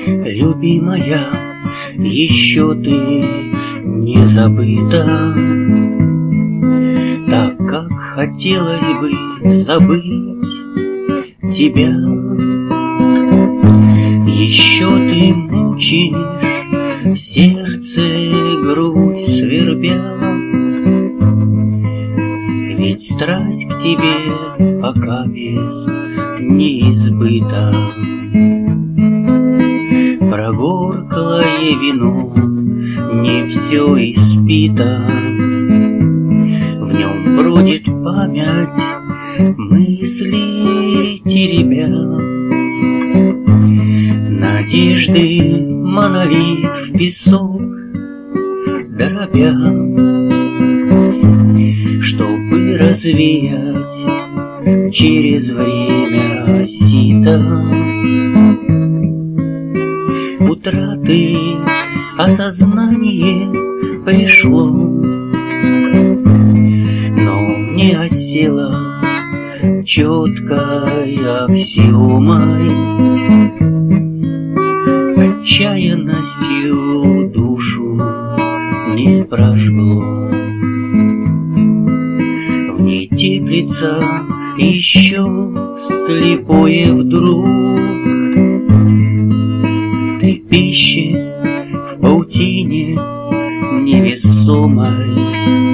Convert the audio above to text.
Любимая, еще ты не забыта. Так как хотелось бы забыть тебя. Еще ты мучаешь сердце, грудь свербя. Ведь страсть к тебе пока без не избыта. Прогорклое вино не все испито, в нем бродит память, мысли теребя. Надежды монолит в песок дробя, чтобы развеять через время сито. Утраты осознание пришло, но не осело четкой аксиомой. Отчаянностью душу не прожгло. В ней теплится еще слепое вдруг. Трепещет в паутине невесомой.